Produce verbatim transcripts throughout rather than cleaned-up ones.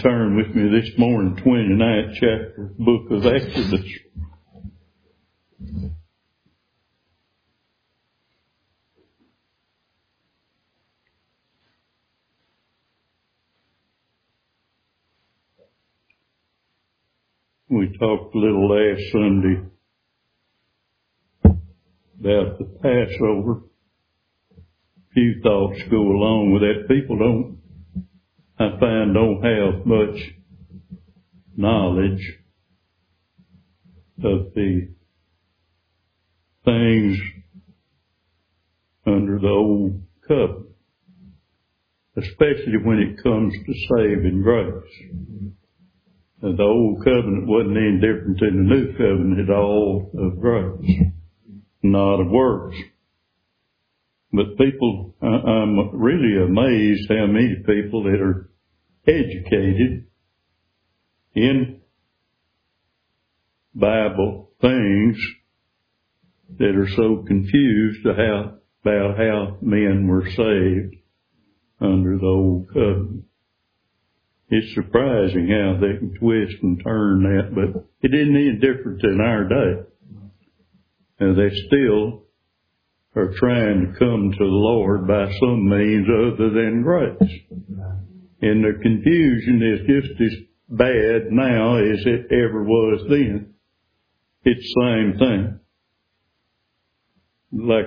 Turn with me this morning, twenty-ninth chapter, book of Exodus. We talked a little last Sunday about the Passover. A few thoughts go along with that. People don't, I find, don't have much knowledge of the things under the old covenant, especially when it comes to saving grace. The old covenant wasn't any different than the new covenant at all, of grace, not of works. But people, I'm really amazed how many people that are educated in Bible things that are so confused how, about how men were saved under the old covenant. It's surprising how they can twist and turn that, but it isn't any different in our day. And they still are trying to come to the Lord by some means other than grace. And the confusion is just as bad now as it ever was then. It's the same thing. Like,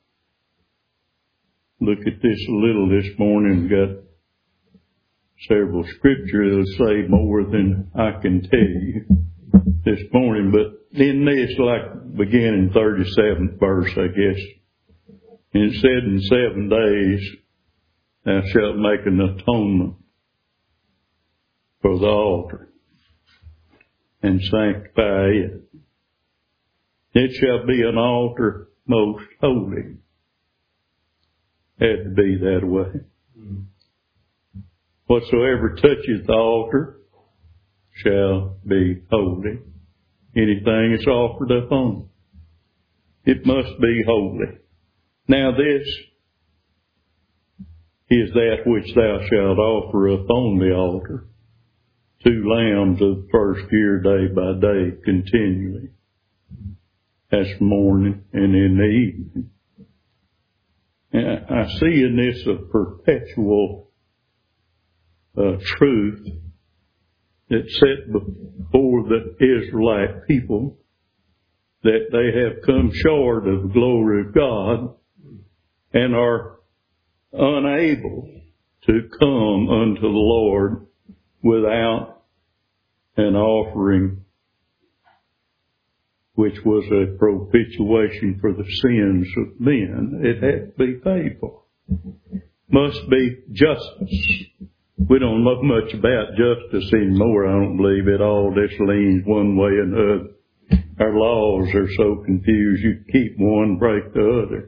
look at this a little this morning. Got several scriptures that say more than I can tell you this morning. But in this, like beginning thirty-seventh verse, I guess, and it said, in seven days thou shalt make an atonement for the altar and sanctify it. It shall be an altar most holy. Had to be that way. Mm. Whatsoever toucheth the altar shall be holy. Anything that's offered upon it, it must be holy. Now this is that which thou shalt offer upon the altar, two lambs of the first year, day by day, continually. That's morning and in the evening. And I see in this a perpetual uh, truth that's set before the Israelite people, that they have come short of the glory of God and are unable to come unto the Lord without an offering which was a propitiation for the sins of men. It had to be paid for. Must be justice. We don't know much about justice anymore, I don't believe. It all just leans one way or another. Our laws are so confused, you keep one, break the other.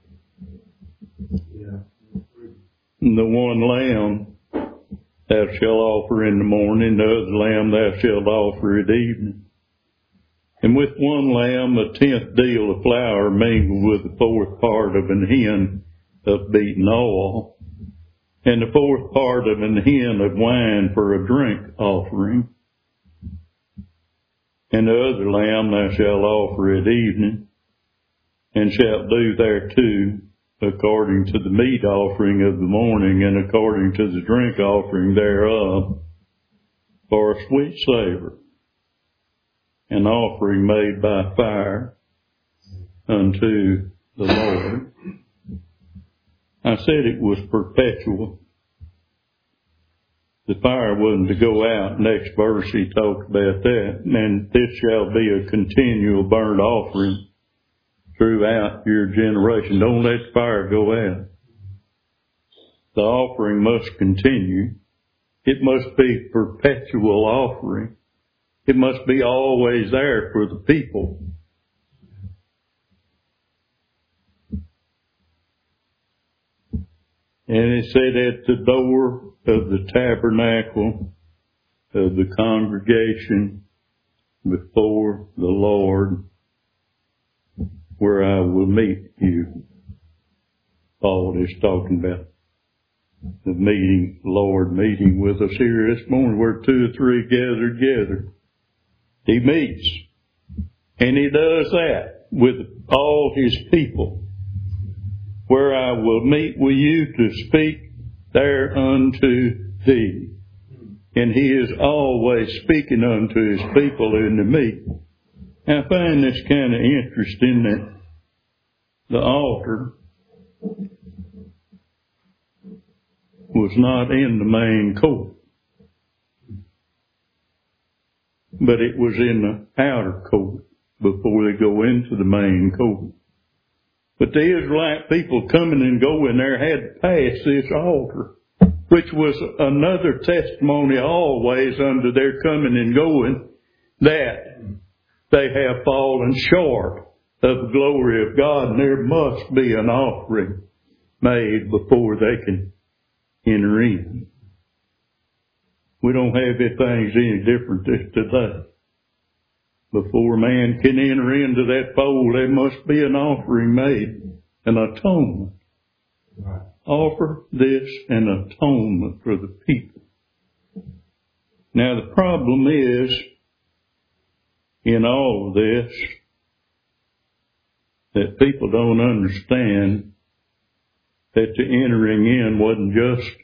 Yeah. And the one lamb thou shalt offer in the morning, the other lamb thou shalt offer at evening. And with one lamb a tenth deal of flour mingled with the fourth part of an hin of beaten oil, and the fourth part of an hin of wine for a drink offering. And the other lamb thou shalt offer at evening, and shalt do thereto according to the meat offering of the morning, and according to the drink offering thereof, for a sweet savor, an offering made by fire unto the Lord. I said it was perpetual. The fire wasn't to go out. Next verse he talked about that. And this shall be a continual burnt offering throughout your generation. Don't let the fire go out. The offering must continue. It must be perpetual offering. It must be always there for the people. And it said at the door of the tabernacle of the congregation before the Lord, where I will meet you. Paul is talking about the meeting, Lord meeting with us here this morning, where two or three gathered together. He meets. And he does that with all his people. Where I will meet with you to speak thereunto thee. And he is always speaking unto his people in the meeting. I find this kind of interesting that the altar was not in the main court, but it was in the outer court before they go into the main court. But the Israelite people coming and going there had to pass this altar, which was another testimony always under their coming and going that they have fallen short of the glory of God, and there must be an offering made before they can enter in. We don't have things any different this today. Before man can enter into that fold, there must be an offering made, an atonement. Right. Offer this an atonement for the people. Now the problem is, in all of this, that people don't understand that the entering in wasn't just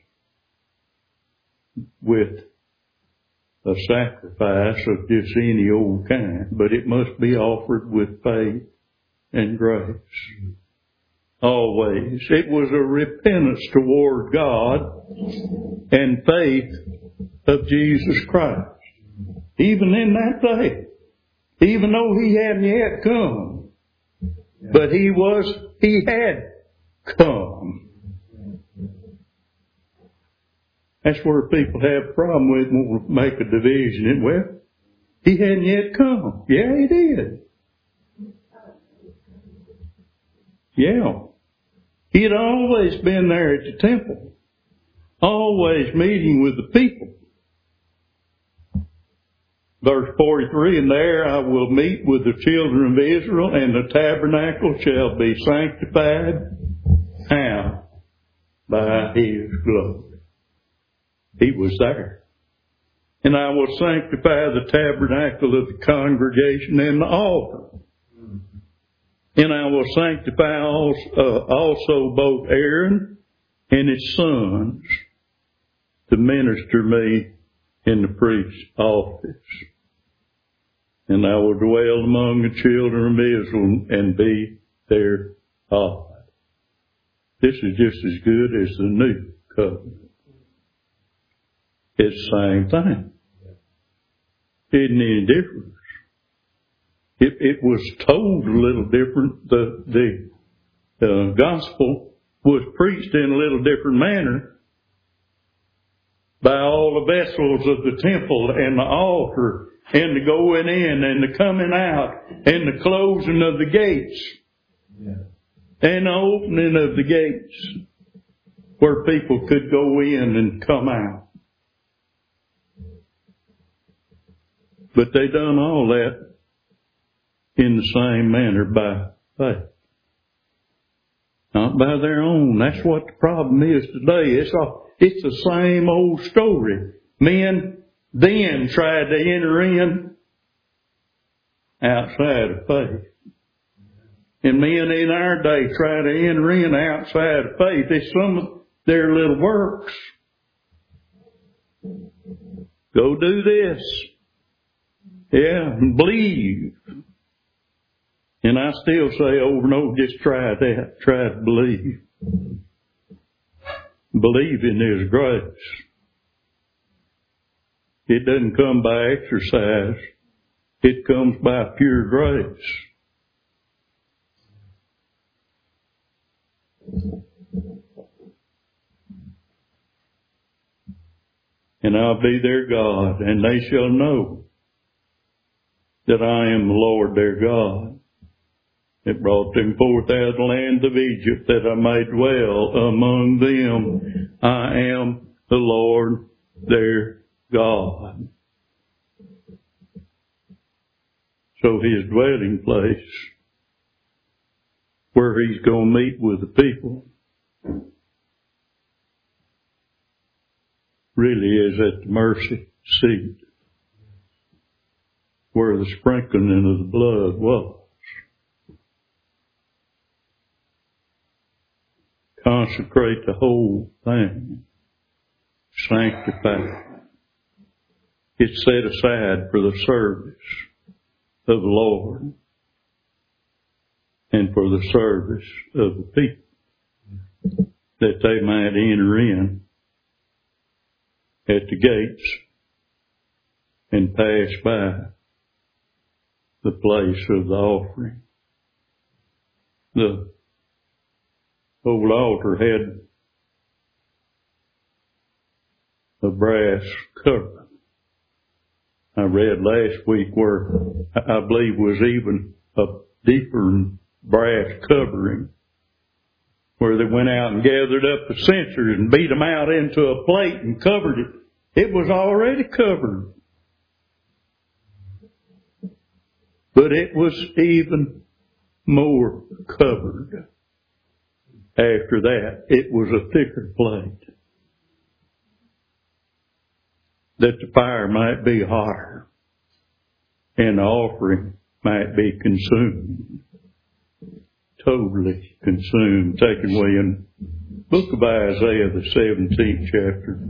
with a sacrifice of just any old kind, but it must be offered with faith and grace. Always. It was a repentance toward God and faith of Jesus Christ. Even in that day. Even though he hadn't yet come. But he was, he had come. That's where people have a problem with and want to make a division. And, well, he hadn't yet come. Yeah, he did. Yeah. He had always been there at the temple. Always meeting with the people. Verse forty-three, and there I will meet with the children of Israel, and the tabernacle shall be sanctified. How? By his glory. He was there. And I will sanctify the tabernacle of the congregation and the altar. And I will sanctify also, uh, also both Aaron and his sons to minister me in the priest's office. And I will dwell among the children of Israel and be their God. This is just as good as the new covenant. It's the same thing. Isn't any difference. It, it was told a little different. The, the uh, gospel was preached in a little different manner by all the vessels of the temple and the altar and the going in and the coming out and the closing of the gates yeah. and the opening of the gates where people could go in and come out. But they done all that in the same manner by faith. Not by their own. That's what the problem is today. It's all, it's the same old story. Men then tried to enter in outside of faith. And men in our day try to enter in outside of faith. It's some of their little works. Go do this. Yeah, and believe. And I still say over and over, just try that. Try to believe. Believe in His grace. It doesn't come by exercise. It comes by pure grace. And I'll be their God, and they shall know that I am the Lord their God, that brought them forth out of the land of Egypt, that I may dwell among them. I am the Lord their God. So His dwelling place, where He's going to meet with the people, really is at the mercy seat, where the sprinkling of the blood was. Consecrate the whole thing. Sanctify. It's set aside for the service of the Lord and for the service of the people, that they might enter in at the gates and pass by the place of the offering. The old altar had a brass cover. I read last week where I believe was even a deeper brass covering, where they went out and gathered up the censers and beat them out into a plate and covered it. It was already covered. But it was even more covered after that. It was a thicker plate, that the fire might be hotter and the offering might be consumed, totally consumed, taken away. In the book of Isaiah, the seventeenth chapter,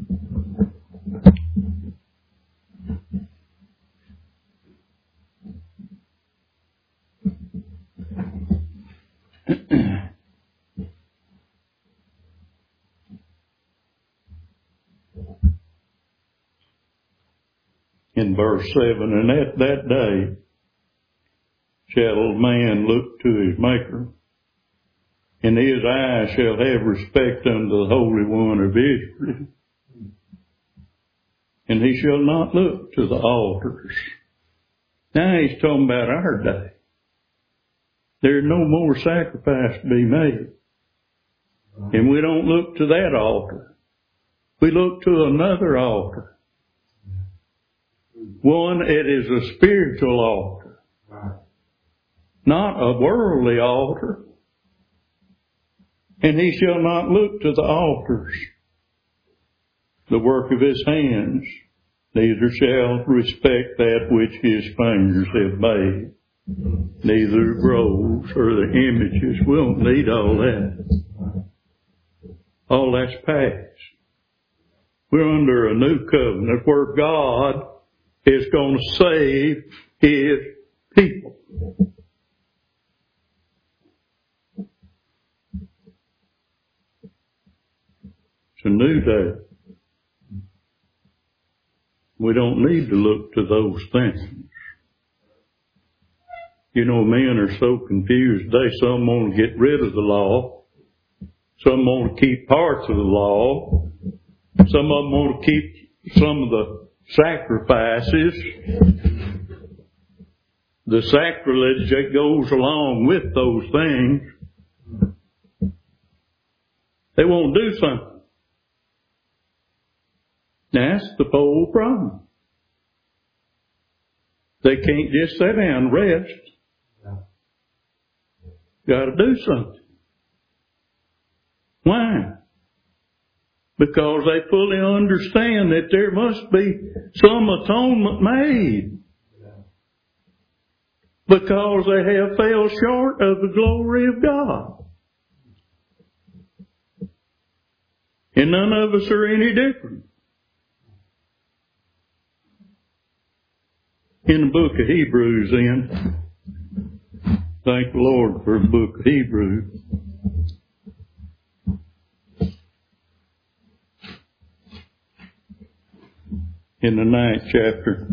in verse seven, and at that day shall man look to his Maker, and his eyes shall have respect unto the Holy One of Israel, and he shall not look to the altars. Now he's talking about our day. There's no more sacrifice to be made. And we don't look to that altar. We look to another altar. One, it is a spiritual altar, not a worldly altar. And he shall not look to the altars, the work of his hands, neither shall respect that which his fingers have made, neither the groves or the images. We don't need all that. All that's past. We're under a new covenant where God is going to save his people. It's a new day. We don't need to look to those things. You know, men are so confused today. Some want to get rid of the law. Some want to keep parts of the law. Some of them want to keep some of the sacrifices, the sacrilege that goes along with those things. They won't do something. That's the whole problem. They can't just sit down and rest. Got to do something. Why? Because they fully understand that there must be some atonement made. Because they have fell short of the glory of God. And none of us are any different. In the book of Hebrews then, thank the Lord for the book of Hebrews. In the ninth chapter,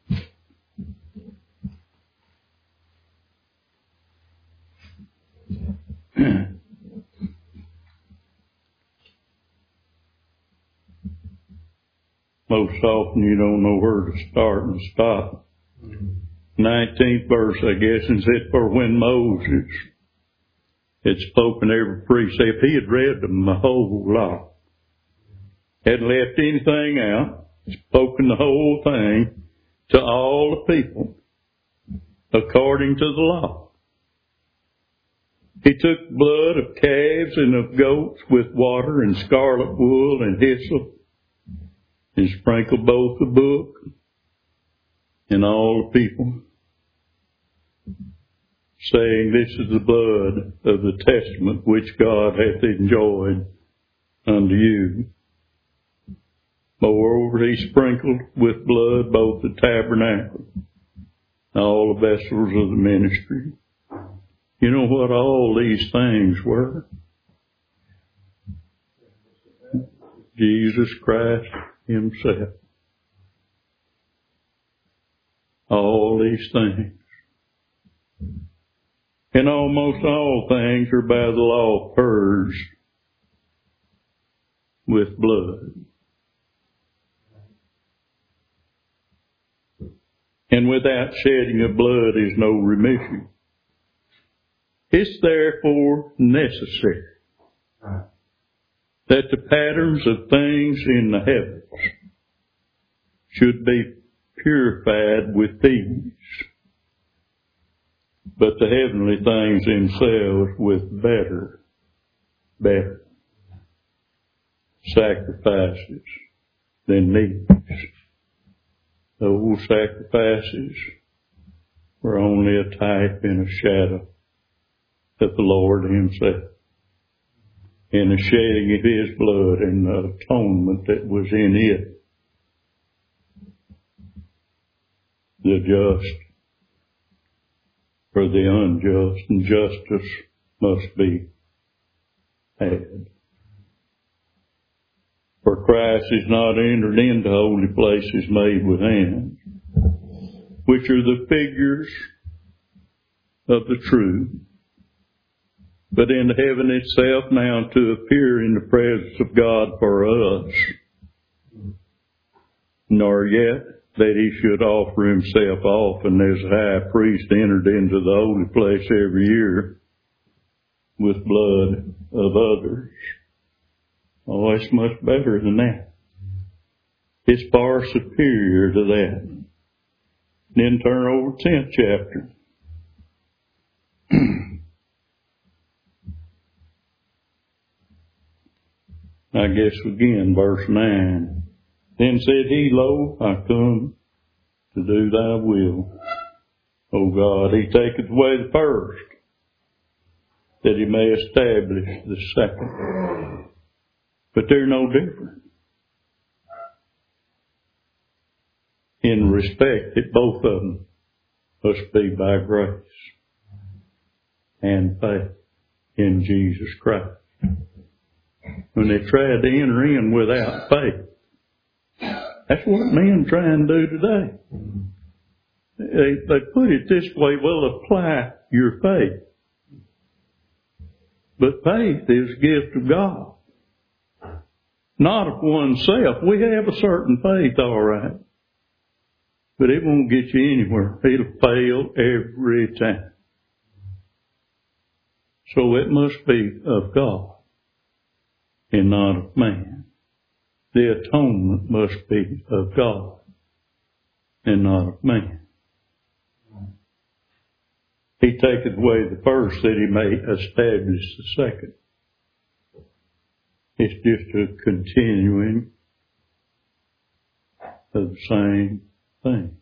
most often you don't know where to start and stop. Nineteenth verse, I guess, is it for when Moses had spoken every precept. He had read them the whole law. Hadn't left anything out. Spoken the whole thing to all the people according to the law. He took blood of calves and of goats with water and scarlet wool and hyssop, and sprinkled both the book and all the people, saying, This is the blood of the testament which God hath enjoined unto you. Moreover, he sprinkled with blood both the tabernacle and all the vessels of the ministry. You know what all these things were? Jesus Christ himself. All these things. And almost all things are by the law purged with blood. And without shedding of blood is no remission. It's therefore necessary that the patterns of things in the heavens should be purified with these, but the heavenly things themselves with better, better sacrifices than these. Those sacrifices were only a type and a shadow of the Lord himself, and the shedding of his blood and the atonement that was in it. The just for the unjust, and justice must be had. For Christ is not entered into holy places made with hands, which are the figures of the true, but in heaven itself, now to appear in the presence of God for us, nor yet that he should offer himself often as high priest entered into the holy place every year with blood of others. Oh, it's much better than that. It's far superior to that. Then turn over to tenth chapter. I guess again, verse nine. Then said he, Lo, I come to do thy will. O God, he taketh away the first, that he may establish the second. But they're no different in respect that both of them must be by grace and faith in Jesus Christ. When they tried to enter in without faith, that's what men try and do today. They, they put it this way, well, apply your faith. But faith is a gift of God, not of oneself. We have a certain faith, all right, but it won't get you anywhere. It'll fail every time. So it must be of God and not of man. The atonement must be of God and not of man. He taketh away the first that he may establish the second. It's just a continuing of the same thing.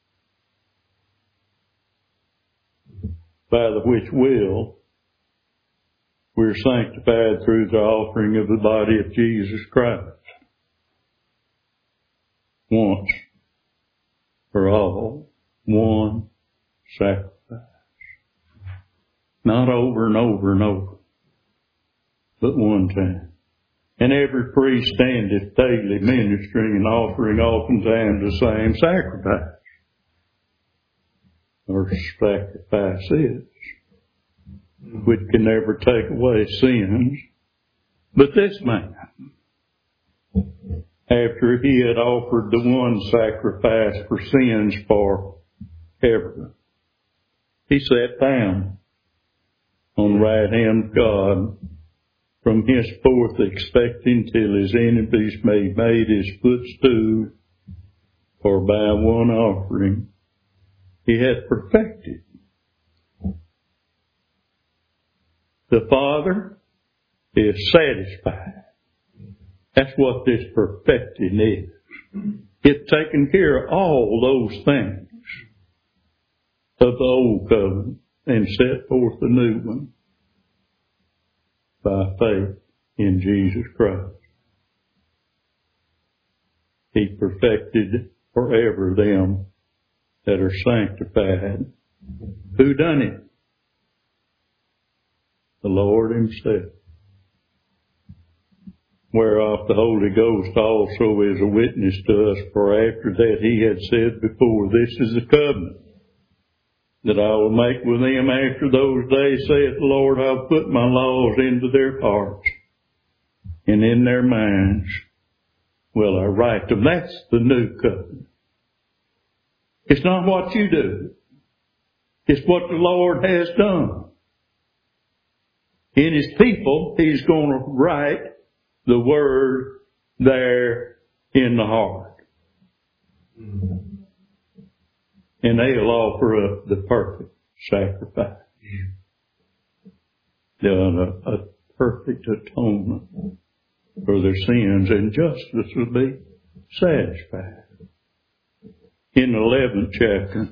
By the which will we're sanctified through the offering of the body of Jesus Christ. Once for all, one sacrifice. Not over and over and over, but one time. And every priest standeth daily ministering and offering oftentimes the same sacrifice. Or sacrifice is, which can never take away sins. But this man, after he had offered the one sacrifice for sins forever, he sat down on the right hand of God, from henceforth expecting till his enemies may be made his footstool, for by one offering he hath perfected. The Father is satisfied. That's what this perfecting is. It's taken care of all those things of the old covenant and set forth a new one by faith in Jesus Christ. He perfected forever them that are sanctified. Who done it? The Lord Himself. Whereof the Holy Ghost also is a witness to us, for after that He had said before, this is the covenant that I will make with them after those days, saith the Lord, I'll put my laws into their hearts, and in their minds will I write them. That's the new covenant. It's not what you do. It's what the Lord has done. In His people, He's going to write the Word there in the heart. And they'll offer up the perfect sacrifice. The, a, a perfect atonement for their sins, and justice will be satisfied. In the eleventh chapter,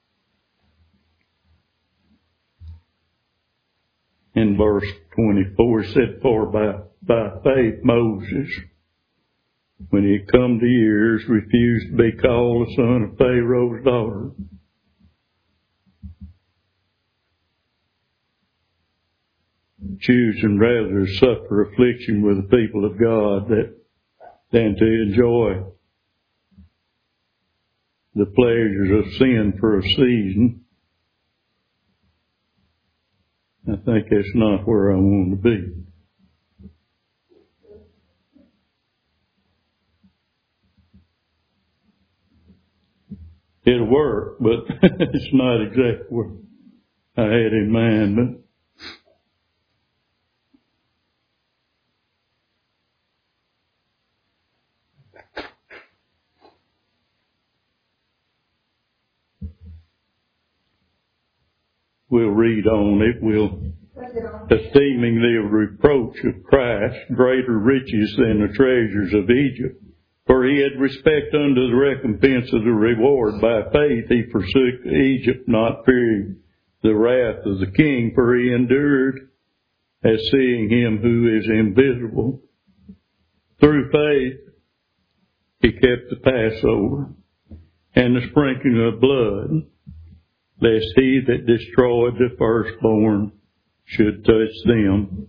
in verse twenty-four, it said, For by, by faith Moses, when he had come to years, refused to be called the son of Pharaoh's daughter. Choosing rather to suffer affliction with the people of God that, than to enjoy the pleasures of sin for a season. I think that's not where I want to be. It'll work, but it's not exactly what I had in mind. But we'll read on it. We'll, esteeming the reproach of Christ greater riches than the treasures of Egypt. For he had respect unto the recompense of the reward. By faith he forsook Egypt, not fearing the wrath of the king, for he endured as seeing him who is invisible. Through faith he kept the Passover and the sprinkling of blood, lest he that destroyed the firstborn should touch them.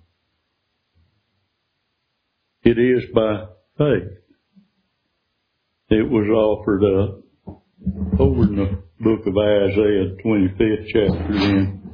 It is by faith it was offered up. Over in the book of Isaiah, twenty-fifth chapter then.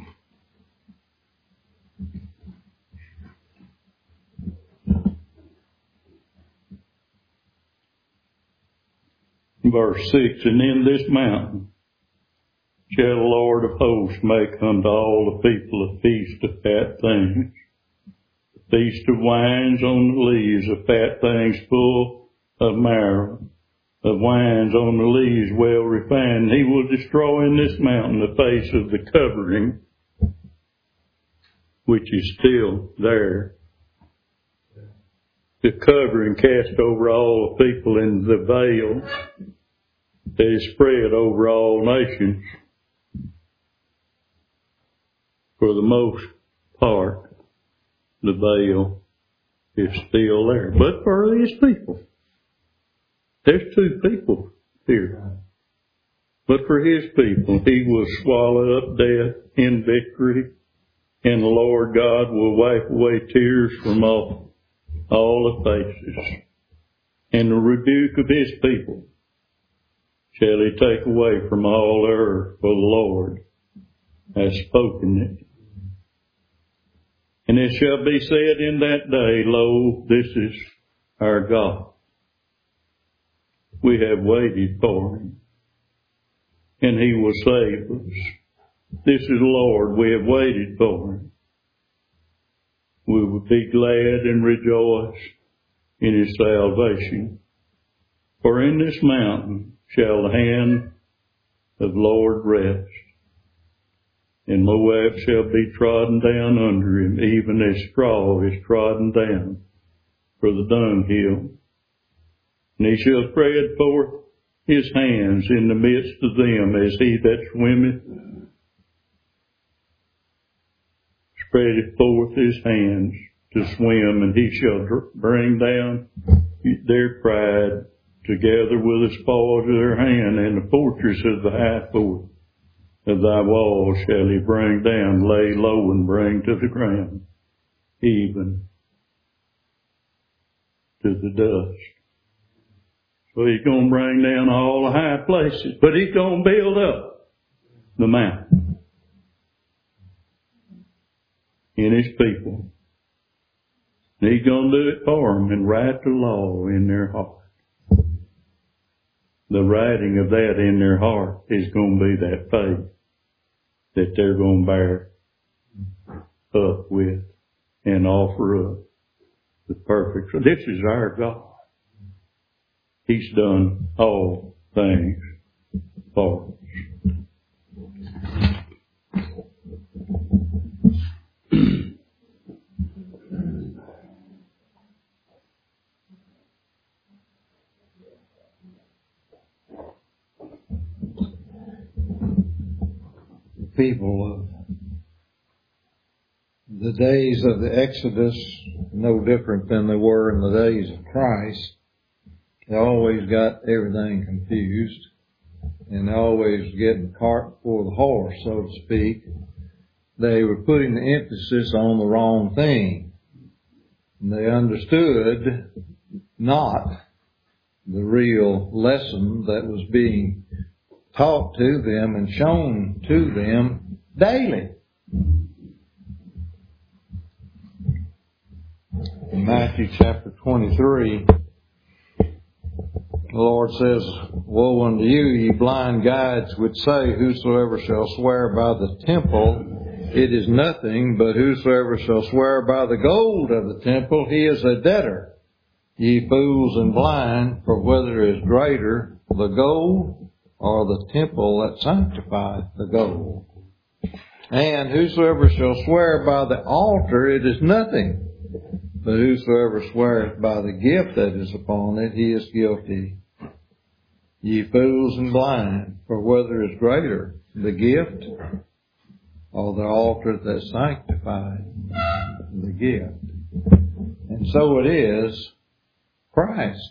Verse six, and in this mountain shall the Lord of hosts make unto all the people a feast of fat things, a feast of wines on the lees, of fat things full of marrow, of wines on the lees well refined. He will destroy in this mountain the face of the covering, which is still there. The covering cast over all the people in the veil that is spread over all nations. For the most part, the veil is still there. But for His people, there's two people here. But for His people, He will swallow up death in victory, and the Lord God will wipe away tears from all, all the faces. And the rebuke of His people shall He take away from all the earth, for the Lord has spoken it. And it shall be said in that day, Lo, this is our God. We have waited for Him, and He will save us. This is the Lord, we have waited for Him. We will be glad and rejoice in His salvation. For in this mountain shall the hand of the Lord rest, and Moab shall be trodden down under him, even as straw is trodden down for the dunghill. And he shall spread forth his hands in the midst of them as he that swimmeth spreadeth forth his hands to swim, and he shall bring down their pride together with the spoils of their hand, and the fortress of the high fort of thy walls shall he bring down, lay low and bring to the ground, even to the dust. So he's going to bring down all the high places, but he's going to build up the mountain in his people. And he's going to do it for them and write the law in their heart. The writing of that in their heart is going to be that faith that they're going to bear up with and offer up the perfect. So this is our God. He's done all things for us. People of the days of the Exodus, no different than they were in the days of Christ. They always got everything confused, and they always getting the cart before the horse, so to speak. They were putting the emphasis on the wrong thing. And they understood not the real lesson that was being taught to them and shown to them daily. In Matthew chapter twenty-three, the Lord says, "Woe unto you, ye blind guides, which say, Whosoever shall swear by the temple, it is nothing, but whosoever shall swear by the gold of the temple, he is a debtor. Ye fools and blind, for whether is greater, the gold or the temple that sanctifieth the gold? And whosoever shall swear by the altar, it is nothing, but whosoever sweareth by the gift that is upon it, he is guilty. Ye fools and blind, for whether is greater, the gift or the altar that sanctifies the gift?" And so it is, Christ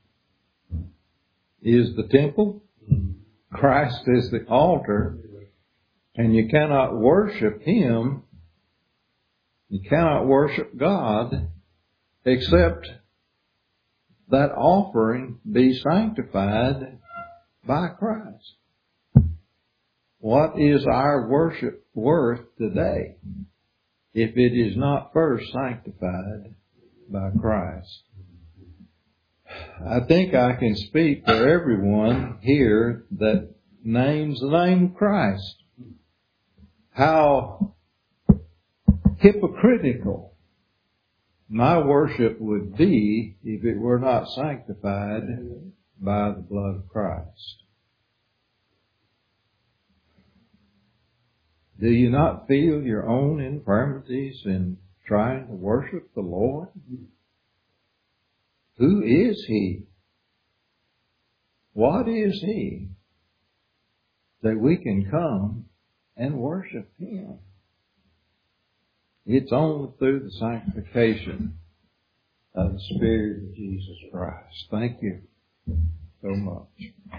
is the temple, Christ is the altar, and you cannot worship Him, you cannot worship God except that offering be sanctified by Christ. What is our worship worth today if it is not first sanctified by Christ? I think I can speak for everyone here that names the name of Christ. How hypocritical my worship would be if it were not sanctified by the blood of Christ. Do you not feel your own infirmities in trying to worship the Lord? Who is He? What is He that we can come and worship Him? It's only through the sanctification of the Spirit of Jesus Christ. Thank you so much.